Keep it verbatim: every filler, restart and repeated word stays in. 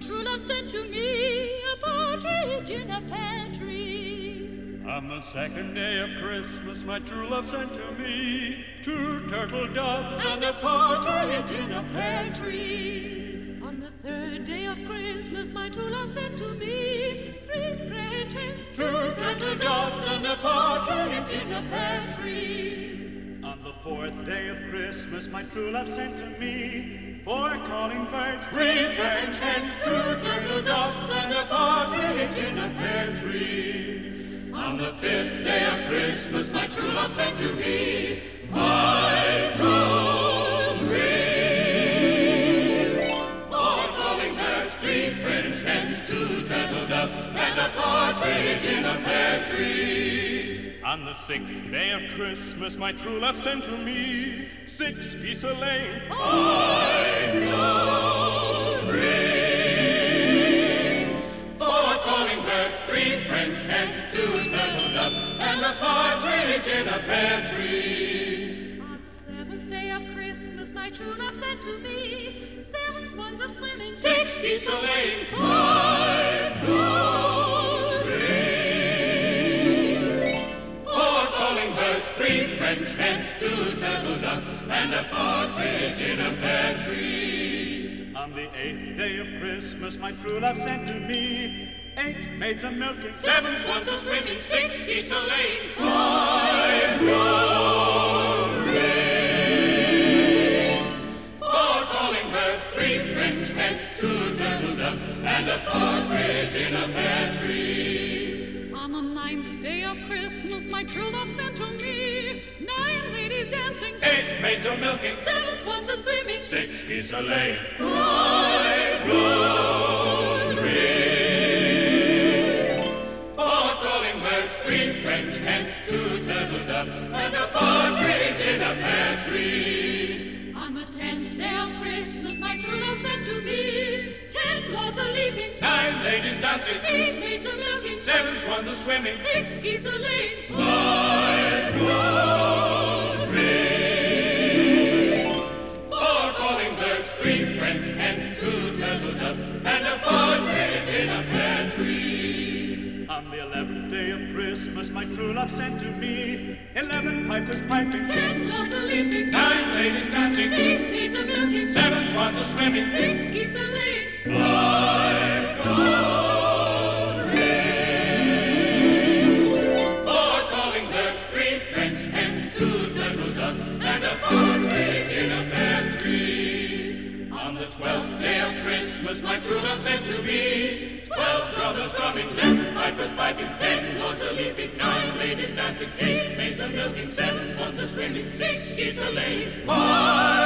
true love sent to me a partridge in a pear tree. On the second day of Christmas, my true love sent to me two turtle doves and a partridge in a pear tree. On the third day of Christmas, my true love sent to me three French hens, two turtle doves and a partridge in a pear tree. On the fourth day of Christmas, my true love sent to me four calling birds, three French hens, two turtle doves, and a partridge in a pear tree. On the fifth day of Christmas, my true love sent to me five gold rings, four calling birds, three French hens, two turtle doves, and a partridge in a pear tree. On the sixth day of Christmas, my true love sent to me six geese a laying, five gold rings, four calling birds, three French hens, two turtle doves, and a partridge in a pear tree. On the seventh day of Christmas, my true love sent to me seven swans a swimming, six geese a laying, five gold rings, four calling birds, three French hens, two turtle doves, and a partridge in a pear tree. On the eighth day of Christmas, my true love sent to me eight maids a milking, seven swans a swimming, six geese a laying, five gold rings, four calling birds, three French hens, two turtle doves, and a partridge in a pear tree. On the ninth day of Christmas, my true love sent to me nine ladies dancing, eight maids a milking, seven swans a swimming, six geese a laying, five gold rings, four calling birds, three French hens, two turtle doves, and a partridge in a pear tree. On the tenth day of Christmas, my true love sent to me ten lords a leaping, nine ladies dancing, eight maids a milking, seven swans a swimming, six geese a laying, five gold rings, four calling birds, three French hens, two turtle doves, and a partridge in a pear tree. On the eleventh day of Christmas, my true love sent to me eleven pipers piping, ten lords a leaping, nine ladies dancing, eight maids a milking, seven swans a swimming, six geese a laying, five gold rings, four calling birds, three French hens, two turtle doves, and a partridge in a pear tree. On the twelfth day of Christmas, my true love sent to me twelve drummers drumming, eleven pipers piping, ten lords a leaping, nine ladies dancing, eight maids a milking, seven swans a swimming, six geese a laying, five